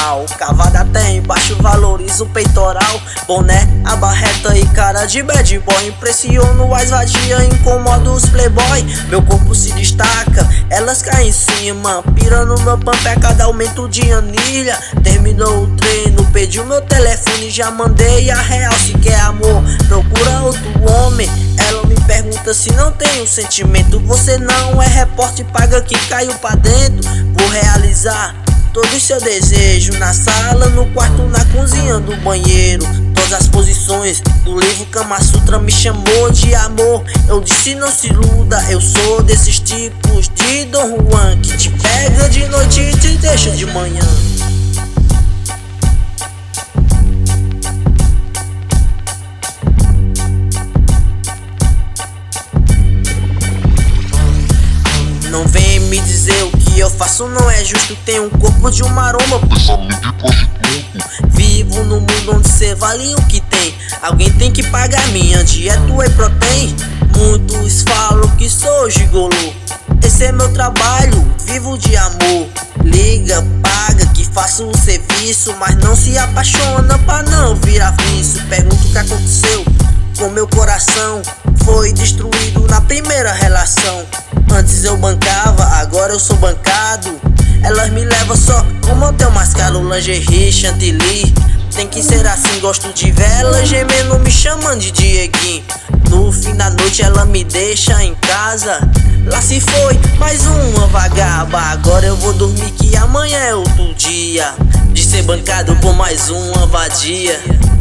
normal. Cavada até embaixo, valoriza o peitoral. Boné, abarreta e cara de bad boy. Impressiono as vadia, incomodo os playboy. Meu corpo se destaca, elas caem em cima. Pira no meu pampa, cada aumento de anilha. Terminou o treino, pedi o meu telefone, já mandei a real. Se quer amor, procura outro homem. Ela me pergunta se não tenho sentimento. Você não é repórter, paga que caiu pra dentro. Vou realizar todo o seu desejo, na sala, no quarto, na cozinha, no banheiro. Todas as posições do livro Kama Sutra me chamou de amor. Eu disse não se iluda, eu sou desses tipos de Don Juan, que te pega de noite e te deixa de manhã. Não vem me dizer o que eu faço não é justo. Tenho um corpo de um maromba, pensamento de prostituto. Vivo no mundo onde cê vale o que tem. Alguém tem que pagar minha dieta e protein. Muitos falam que sou gigolô. Esse é meu trabalho, vivo de amor. Liga, paga que faço o serviço, mas não se apaixona pra não virar vício. Pergunto o que aconteceu com meu coração. Foi destruído na primeira relação. Antes eu bancava, agora eu sou bancado. Elas me levam só como hotel mais caro, lingerie, chantilly. Tem que ser assim, gosto de vela gemendo, me chamando de Dieguinho. No fim da noite ela me deixa em casa. Lá se foi mais uma vagaba. Agora eu vou dormir que amanhã é outro dia de ser bancado por mais uma vadia.